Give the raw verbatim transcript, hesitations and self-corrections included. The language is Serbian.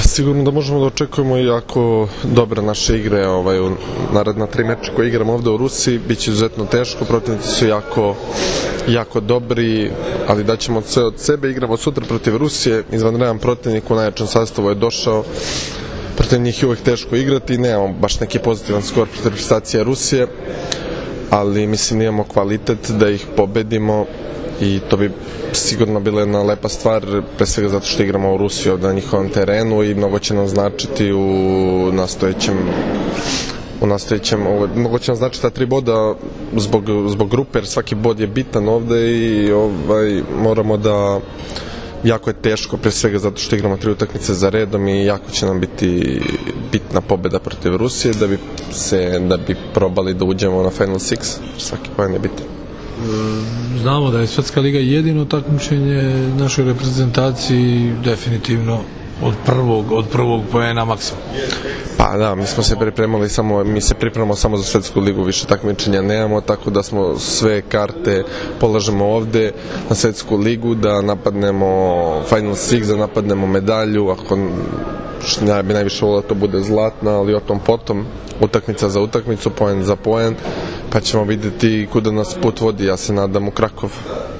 sigurno da možemo da očekujemo jako dobre naše igre ovaj, u naredna tri meča koje igramo ovde u Rusiji. Biće izuzetno teško, protivnici su jako, jako dobri, ali daćemo sve od sebe. Igramo sutra protiv Rusije, izvanredan protivnik u najjačem sastavu je došao. Protiv njih je uvek teško igrati, nemamo baš neki pozitivan skor protiv reprezentacije Rusije, ali mislim imamo kvalitet da ih pobedimo i to bi sigurno bila jedna lepa stvar, pre svega zato što igramo u Rusiji ovde na njihovom terenu i mnogo će nam značiti u nastojećem u nastojećem, mnogo će nam značiti ta tri boda zbog, zbog grupe, jer svaki bod je bitan ovde i ovaj, moramo da jako je teško, pre svega zato što igramo tri utakmice za redom i jako će nam biti bitna pobeda protiv Rusije da bi se, da bi probali da uđemo na Final Six, svaki poen je bitan. Znamo da je Svetska liga jedino takmičenje našoj reprezentaciji, definitivno od prvog, od prvog poena maksimum. Pa da, mi smo se pripremali samo, mi se pripremamo samo za Svetsku ligu, više takmičenja nemamo, tako da smo sve karte polažemo ovde na Svetsku ligu, da napadnemo Final Six, da napadnemo medalju, ako ja bi najviše volio da to bude zlatna, ali o tom potom, utakmica za utakmicu, poen za poen, pa ćemo vidjeti kuda nas put vodi, ja se nadam u Krakov.